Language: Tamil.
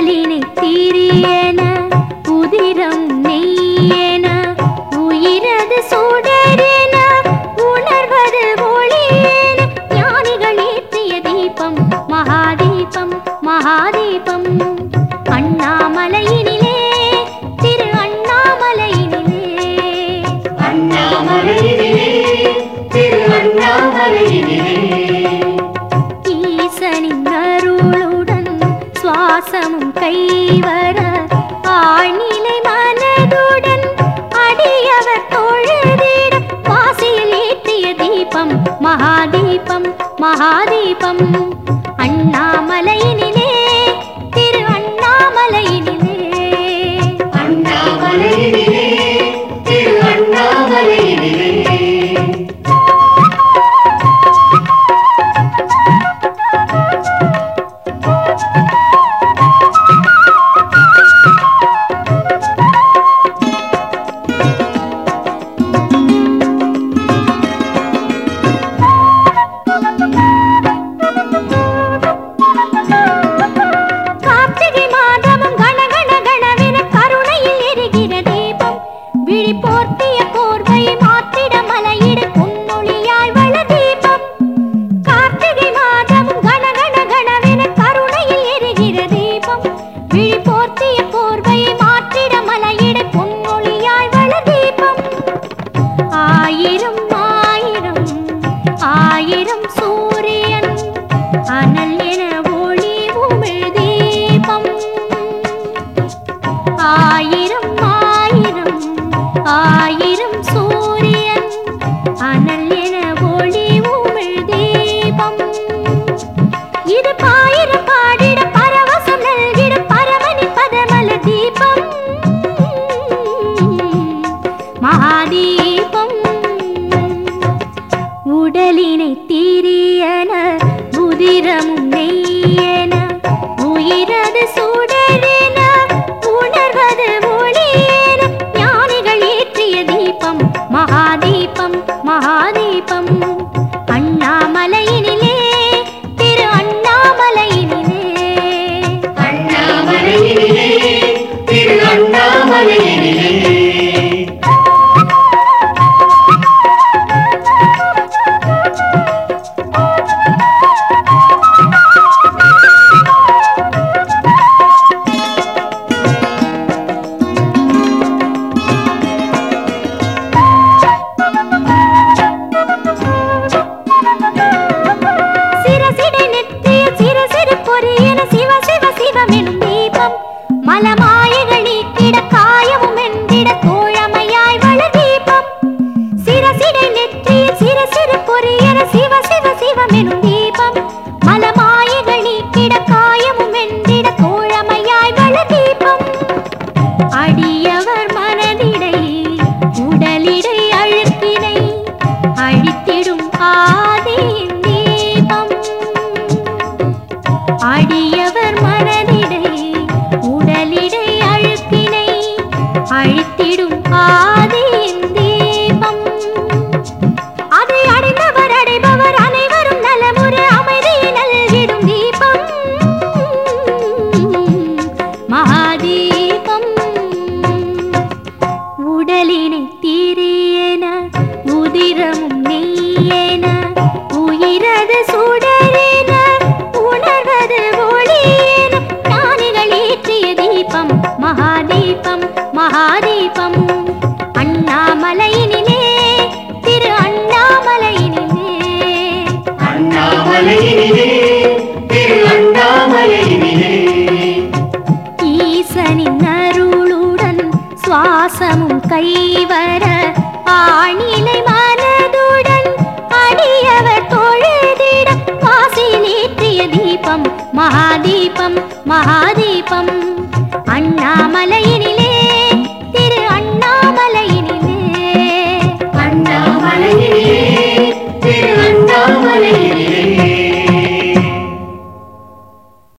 உடலினை தீரியன உதிரம் நெய்யென உயிரது சுடரென உணர்வது ஒளியென ஞானிகள் ஏற்றிய தீபம் மகாதீபம் மகாதீபம். அண்ணாமலையினிலே திரு அண்ணாமலையினிலே திரு அண்ணாமலையினிலே ஈசனின் அருளுடன் சுவாசமும் கைவர ஆழ்நிலை மனதுடன் அடியவர் தொழுதிட வாசியில் ஏற்றிய தீபம் மகாதீபம் மகாதீபம். அண்ணாமலையினிலே திரு அண்ணாமலையினிலே திரு அண்ணாமலையினிலே உடலினை தீரியன உதிரமும் நெய்யென உயிரது சுடரென உணர்வது ஒளியென ஞானிகள் ஏற்றிய தீபம் மகாதீபம் மகாதீபம். அண்ணாமலையினிலே திரு அண்ணாமலையினிலே திரு அண்ணாமலையினிலே அடியவர் மனதிடை உடலிடை அழுக்கினை அழித்திடும் ஆதியின் தீபம். அடியவர் மனதிடை உடலிடை அழுக்கினை அழித்திடும் ஆதியின் தீபம். அதை அடைந்தவர் அடைபவர் அனைவரும் நலமுற அமைதியை நல்கிடும் தீபம் மகாதீபம். உடலினை தீரியன உதிரமும் நெய்யென உயிரது சுடரென உணர்வது ஒளியென ஞானிகள் ஏற்றிய தீபம் மகாதீபம் மகாதீபம். அண்ணாமலையினிலே திரு அண்ணாமலையினிலே திரு அண்ணாமலையினிலே ஈசனின் அருளுடன் சுவாசமும் கைவர